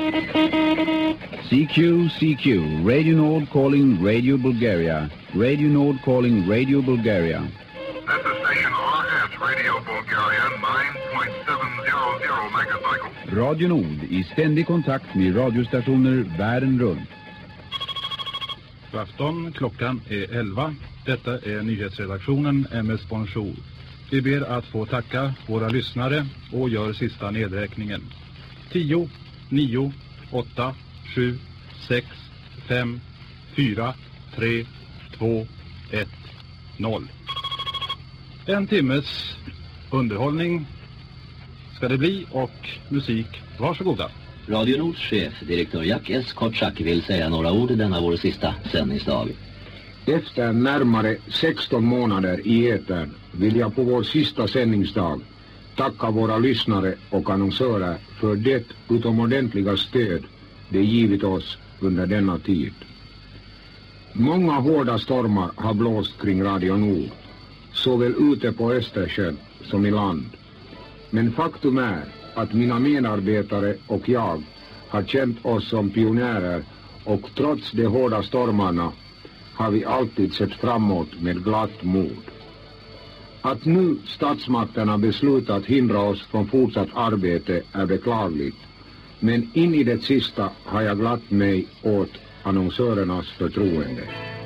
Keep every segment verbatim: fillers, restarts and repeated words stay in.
C Q, C Q, Radio Nord calling Radio Bulgaria. Radio Nord calling Radio Bulgaria. This is station R S Radio Bulgaria, nine point seven zero zero megacycle. Radio Nord i ständig kontakt med radiostationer världen runt. God afton, klockan är elva. Detta är nyhetsredaktionen M S Bonjour. Vi ber att få tacka våra lyssnare och gör sista nedräkningen. tio, nio, åtta, sju, sex, fem, fyra, tre, två, ett, noll. En timmes underhållning ska det bli och musik. Varsågoda. Radio Nords chef, direktör Jack S. Kortsak, vill säga några ord i denna vår sista sändningsdag. Efter närmare sexton månader i etern vill jag på vår sista sändningsdag tacka våra lyssnare och annonsörer för det utomordentliga stöd de givit oss under denna tid. Många hårda stormar har blåst kring Radio Nord, såväl ute på Östersjön som i land. Men faktum är att mina medarbetare och jag har känt oss som pionjärer, och trots de hårda stormarna har vi alltid sett framåt med glatt mod. Att nu statsmakterna beslutat hindra oss från fortsatt arbete är beklagligt, men in i det sista har jag glatt mig åt annonsörernas förtroende.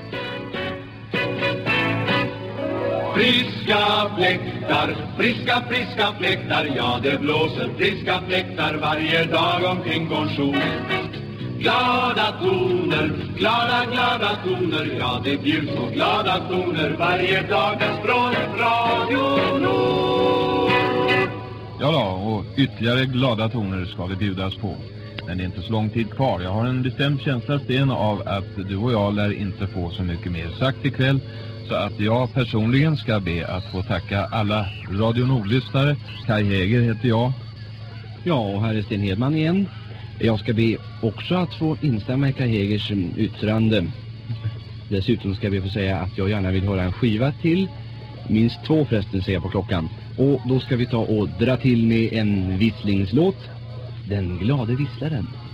Friska fläktar, friska, friska fläktar, ja det blåser friska fläktar varje dag omkring Bonjour. Glada toner, glada, glada toner, ja det bjuds på glada toner varje dag från Radio Nord. Ja då, och ytterligare glada toner ska det bjudas på. Men det är inte så lång tid kvar. Jag har en bestämd känsla, Sten, av att du och jag lär inte få så mycket mer sagt ikväll. Så att jag personligen ska be att få tacka alla Radio Nord-lyssnare. Kai Häger heter jag. Ja, och här är Sten Hedman igen. Jag ska be också att få instämma i Kai Hägers yttrande. Dessutom ska vi få säga att jag gärna vill höra en skiva till. Minst två förresten, ser jag på klockan. Och då ska vi ta och dra till med en visslingslåt. Den glade visslaren.